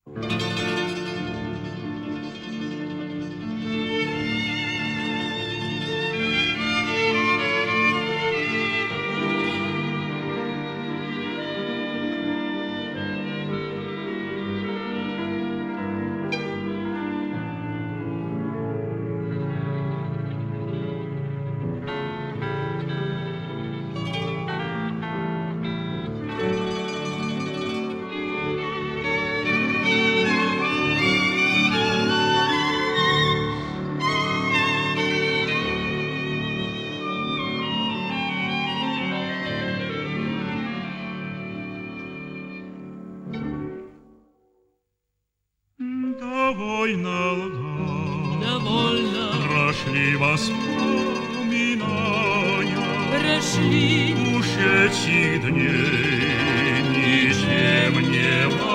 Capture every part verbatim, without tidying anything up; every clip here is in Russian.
Довольно лгать, довольно прошли воспоминания, прошли ушедших дней ничем не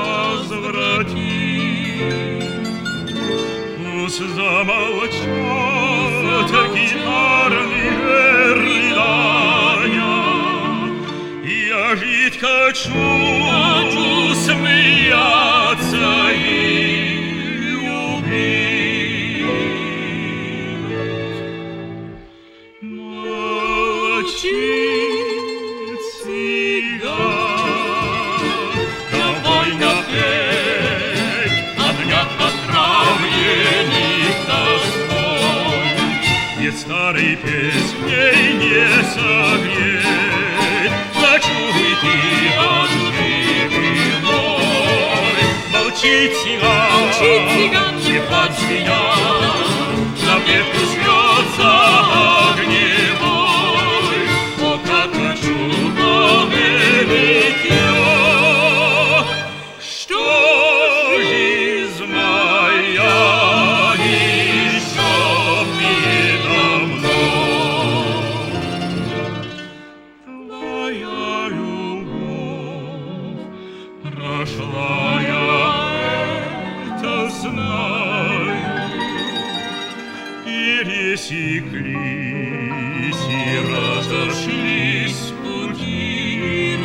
возвратить. Пусть замолчат гитарные рыдания, я жить хочу, хочу смеяться и молчит цыган. Довольно петь о днях отравленных тоской, ведь старой песней не согреть. Хочу уйти от живой. Молчит цыган, молчит цыган, не подзвенят, напевку смеется огневой. О, как хочу помилить ее, что жизнь моя еще передо мной. Твоя любовь прошла, я это знаю. Пересеклись и разошлись пути,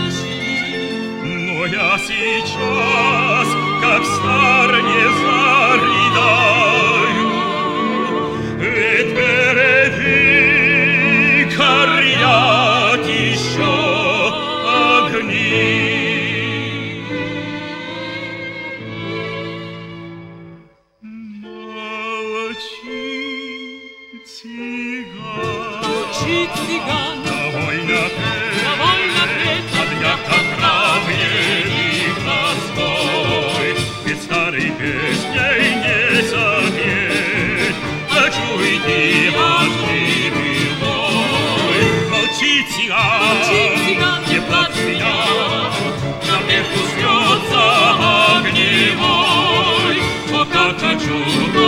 но я сейчас, как стар, не зарыдаю, ведь впереди горят еще огни. Молчит цыган, молчит цыган, довольно петь, довольно петь о днях отравленных тоской, ведь старой песней не согреть. Хочу уйти от живой. Молчит цыган, молчит цыган, не подзвенят, напевку смеется огневой. О, как хочу